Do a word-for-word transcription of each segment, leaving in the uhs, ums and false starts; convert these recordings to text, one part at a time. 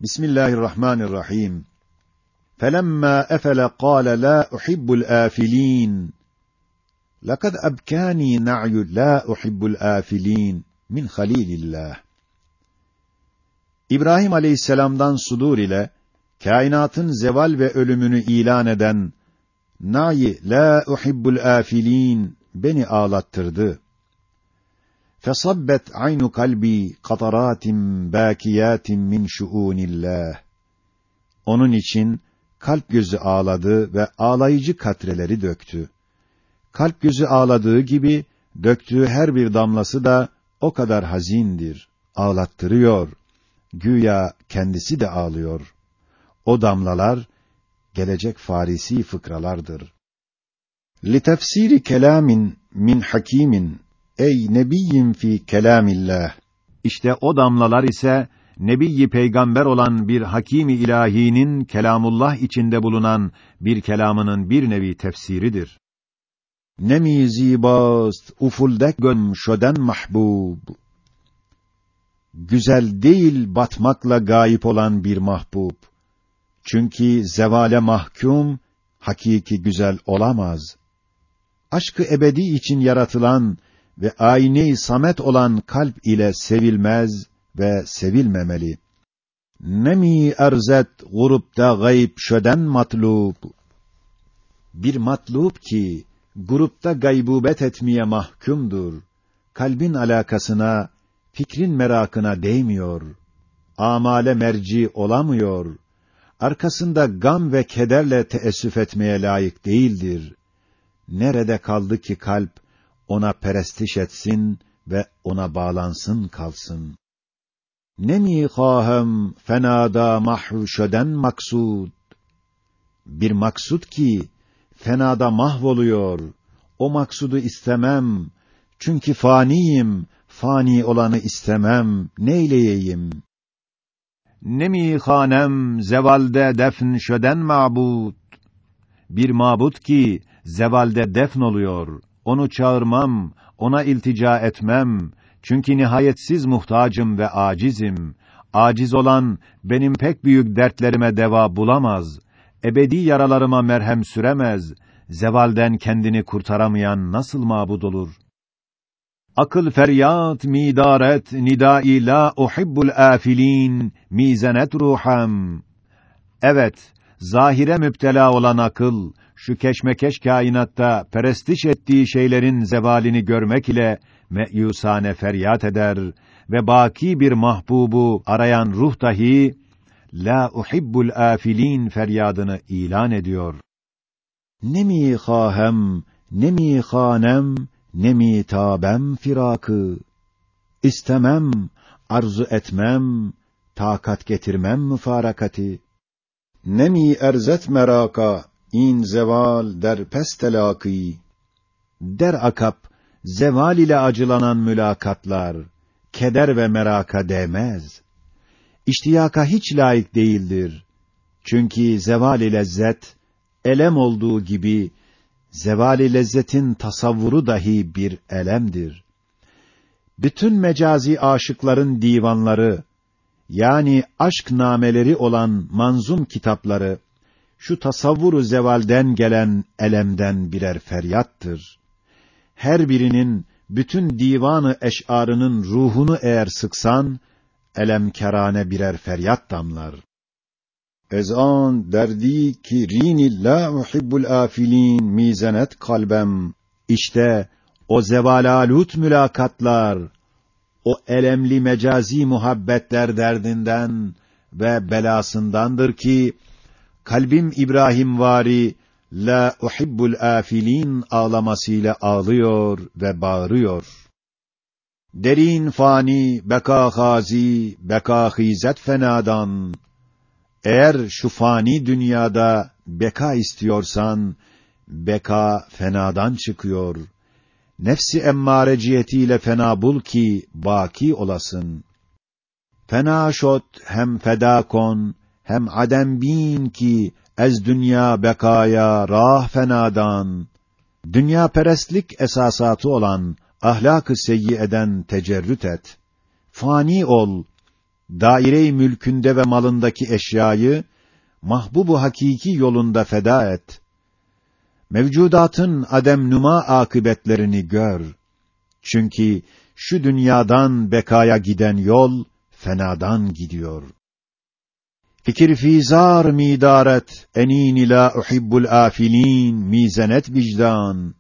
Bismillahirrahmanirrahim. Felemma efele kâle lâ uhibbul âfilîn. Lekad ebkâni na'yu lâ uhibbul âfilîn min halîlillah. İbrahim aleyhisselam'dan sudur ile kainatın zeval ve ölümünü ilan eden na'yi lâ uhibbul âfilîn beni ağlattırdı. Fesabbet aynu kalbi kataratin bâkiyatin min şuûnillah. Onun için kalp gözü ağladı ve ağlayıcı katreleri döktü. Kalp gözü ağladığı gibi döktüğü her bir damlası da o kadar hazindir, ağlattırıyor. Güya kendisi de ağlıyor. O damlalar gelecek Farisi fıkralardır. Litefsiri kelamin min hakimin ey nebiyyin fi kelamillah. İşte o damlalar ise Nebi-i Peygamber olan bir Hakim-i İlahînin kelamullah içinde bulunan bir kelamının bir nevi tefsiridir. Nemi zibast ufuldek gönm şöden mahbub. Güzel değil batmakla gayip olan bir mahbub. Çünkü zevale mahkum hakiki güzel olamaz. Aşkı ebedi için yaratılan ve ayne-i samet olan kalp ile sevilmez ve sevilmemeli. Nemi erzet grupta gayb şöden matlub. Bir matlub ki grupta gaybubet etmeye mahkumdur. Kalbin alakasına, fikrin merakına değmiyor. Amale merci olamıyor. Arkasında gam ve kederle teessüf etmeye layık değildir. Nerede kaldı ki kalp ona perestiş etsin ve ona bağlansın kalsın. Nemi kâhem fenâdâ mahşöden maksud. Bir maksud ki fenada mahvoluyor. O maksudu istemem. Çünkü faniyim, fani olanı istemem. Neyleyeyim? Nemi hanem zevalde defn şöden ma'bud. Bir mabut ki zevalde defn oluyor. Onu çağırmam, ona iltica etmem. Çünkü nihayetsiz muhtacım ve acizim. Aciz olan benim pek büyük dertlerime deva bulamaz. Ebedi yaralarıma merhem süremez. Zevalden kendini kurtaramayan nasıl mabud olur? Akıl feryat midaret nidai la uhibbul afilin mizenet ruham. Evet, zahire müptela olan akıl şu keşmekeş kainatta perestiş ettiği şeylerin zevalini görmek ile meyusane feryat eder ve baki bir mahbubu arayan ruh dahi la uhibbul afilin feryadını ilan ediyor. Nemi khahem, nemi khanem, nemi tabem firakı. İstemem, arzu etmem, takat getirmem müfarakati. Nemi erzet meraka, in zeval der pes telaki. Der akap, zeval ile acılanan mülakatlar, keder ve meraka değmez. İştiyaka hiç layık değildir. Çünkü zeval-i lezzet, elem olduğu gibi, zeval-i lezzetin tasavvuru dahi bir elemdir. Bütün mecazi aşıkların divanları, yani aşk nameleri olan manzum kitapları, şu tasavvuru zevalden gelen elemden birer feryattır. Her birinin, bütün divanı eş'arının ruhunu eğer sıksan, elemkârâne birer feryat damlar. Ezan derdi ki rini la uhibbul afilin mizenet kalbem. İşte o zeval-alut mülakatlar, o elemli mecazi muhabbetler derdinden ve belasındandır ki, kalbim İbrahim vari la uhibbul afilin ağlamasıyla ağlıyor ve bağırıyor. Derin fani beka hazi beka hizet fenadan. Eğer şu fani dünyada beka istiyorsan beka fenadan çıkıyor. Nefsi emmare cihetiyle fena bul ki baki olasın. Fena şot hem feda kon hem adem bin ki ez dünya bekaya rah fenadan. Dünya perestlik esasatı olan ahlak-ı seyyieden tecerrüt et. Fani ol. daire-i mülkünde ve malındaki eşyayı mahbub-u hakiki yolunda feda et. Mevcudatın adem numa akıbetlerini gör. Çünkü şu dünyadan bekaya giden yol fenadan gidiyor. Fikir fizar midaret enin ila uhibbul afilin mizenet vicdan.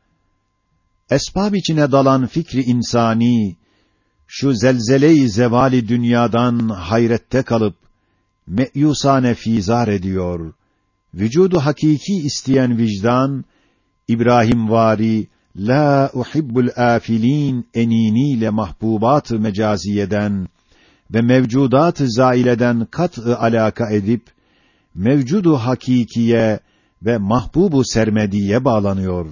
Esbab içine dalan fikri insani şu zelzele-i zevali dünyadan hayrette kalıp meyusane fizar ediyor. Vücudu hakiki isteyen vicdan İbrahim vari la uhibbul afilin eniniyle mahbubat-ı mecaziyeden ve mevcudat-ı zaileden kat-ı alaka edip mevcudu hakikiye ve mahbubu sermediye bağlanıyor.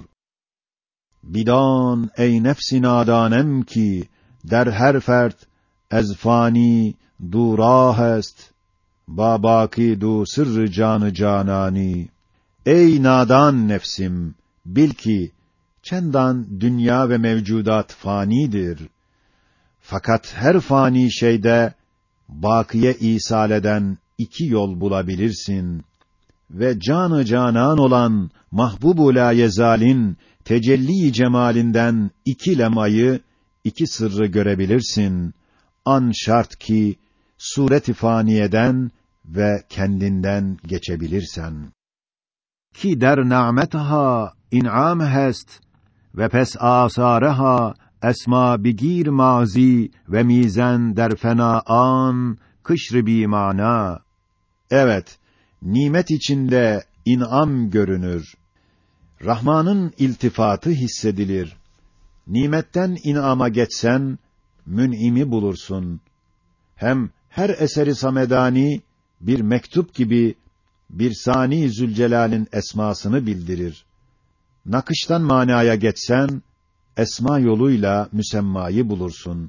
Bidan ey nefsi nadanem ki der her fert ez fani du rah est babaki du sırrı canı canani. Ey nadan nefsim, bil ki çendan dünya ve mevcudat fanidir. Fakat her fani şeyde bakiye isal eden iki yol bulabilirsin ve canı canan olan mahbub-u layezalin tecelli cemalinden iki lemayı, iki sırrı görebilirsin. An şart ki suret-i faniyeden ve kendinden geçebilirsen. Ki der na'metaha in'am hest ve pes asareha esma bigir mazi ve mizen der fena an kışr bi mana. Evet, nimet içinde in'am görünür. Rahman'ın iltifatı hissedilir. Nimetten in'ama geçsen mün'imi bulursun. Hem her eseri samedani bir mektup gibi bir Sani Zülcelal'in esmasını bildirir. Nakıştan manaya geçsen esma yoluyla müsemmayı bulursun.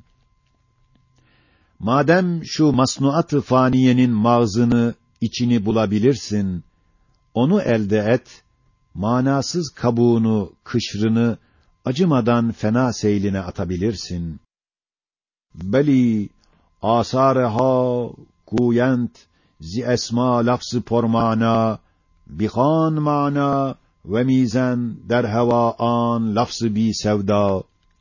Madem şu masnuat-ı faniyenin mağzını, içini bulabilirsin, onu elde et, manasız kabuğunu, kışrını acımadan fena seyline atabilirsin. Beli asâreha kuyent zi esma lafz-ı pormana bihan mana ve mizen der heva an lafz-ı bi sevda.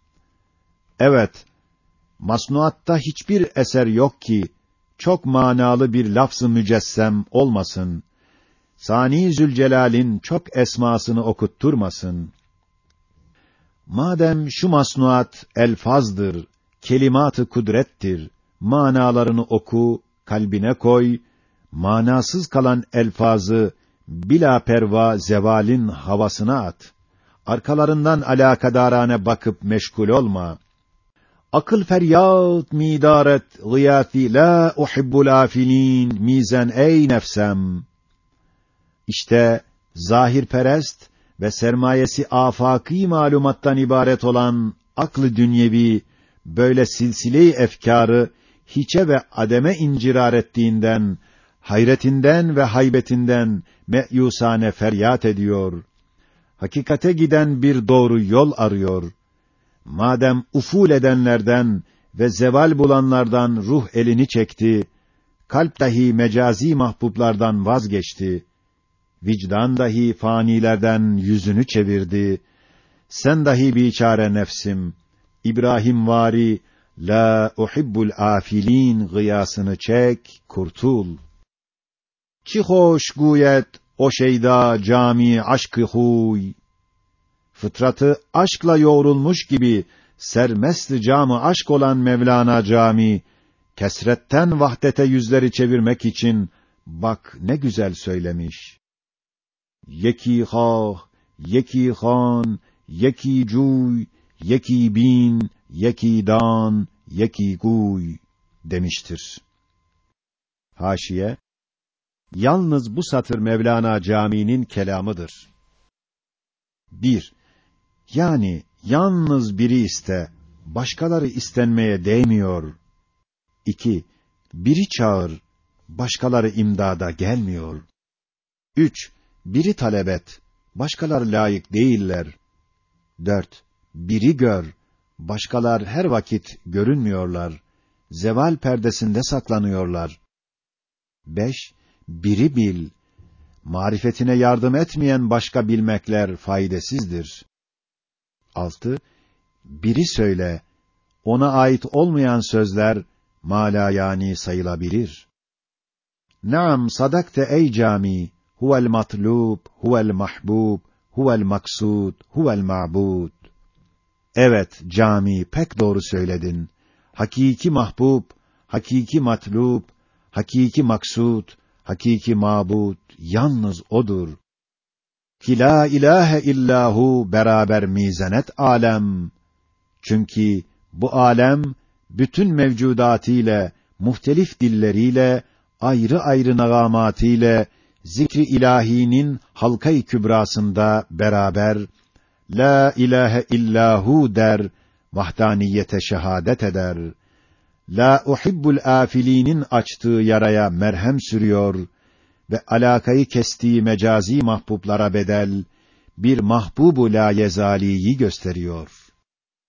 Evet, masnuatta hiçbir eser yok ki çok manalı bir lafz-ı mücessem olmasın. Sani Zülcelal'in çok esmasını okutturmasın. Madem şu masnuat elfazdır, kelimat-ı kudrettir, manalarını oku, kalbine koy, manasız kalan elfazı bila perva zevalin havasına at. Arkalarından alakadarane bakıp meşgul olma. Akıl feryat midaret gıyâfi la uhibbul afilin mizen ey nefsem. İşte zahirperest ve sermayesi afaki malumattan ibaret olan aklı dünyevi böyle silsile-i efkârı hiçe ve ademe incirar ettiğinden, hayretinden ve haybetinden meyusane feryat ediyor. Hakikate giden bir doğru yol arıyor. Madem uful edenlerden ve zeval bulanlardan ruh elini çekti, kalp dahi mecazi mahbublardan vazgeçti, vicdan dahi fanilerden yüzünü çevirdi, sen dahi biçare nefsim, İbrahim vari, la uhibbul afilin gıyasını çek, kurtul. Çi hoş guyet o şeyda cami aşkı huy. Fıtratı aşkla yoğrulmuş gibi sermest camı aşk olan Mevlana Cami, kesretten vahdete yüzleri çevirmek için bak ne güzel söylemiş. Yeki hâh, yeki hân, yeki cuy, yeki bin, yeki dan, yeki guy demiştir. Haşiye, yalnız bu satır Mevlana Cami'nin kelamıdır. Bir, yani yalnız biri iste, başkaları istenmeye değmiyor. İki, biri çağır, başkaları imdada gelmiyor. Üç, biri talep et, başkaları layık değiller. Dört, biri gör, başkalar her vakit görünmüyorlar. zeval perdesinde saklanıyorlar. Beş, biri bil. Marifetine yardım etmeyen başka bilmekler faydasızdır. Altı, biri söyle. Ona ait olmayan sözler malayani sayılabilir. Naam sadakte ey cami, huvel matlub, huvel mahbub, huvel maksud, huvel ma'bud. Evet cami, pek doğru söyledin. Hakiki mahbub, hakiki matlub, hakiki maksud, hakiki mabud yalnız odur. Ki la ilahe illahu beraber mizanet alem. Çünkü bu alem bütün mevcudatıyla, muhtelif dilleriyle, ayrı ayrı nagamatıyla zikri ilahinin halka-i kübrasında beraber la ilahe illahu der, vahdaniyete şehadet eder. La uhibbul afilinin açtığı yaraya merhem sürüyor ve alakayı kestiği mecazi mahbublara bedel bir mahbubu la yezaliyi gösteriyor.